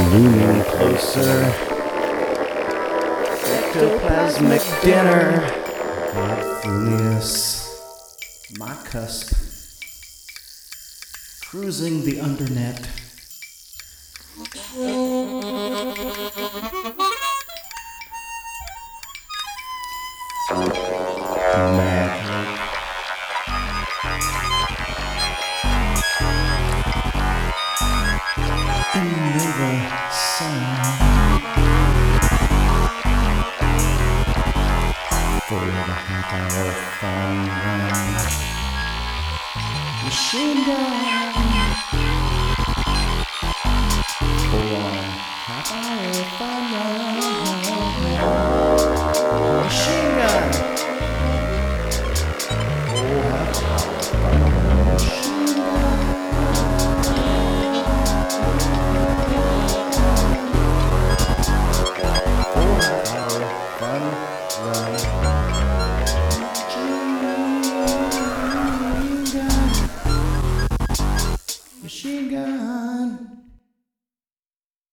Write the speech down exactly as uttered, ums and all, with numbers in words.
Looming closer. Ectoplasmic dinner. Fulius. My cusp. Cruising the undernet. Magic. Innova sound. For the half hour fun run. Machine gun. For a half hour fun run.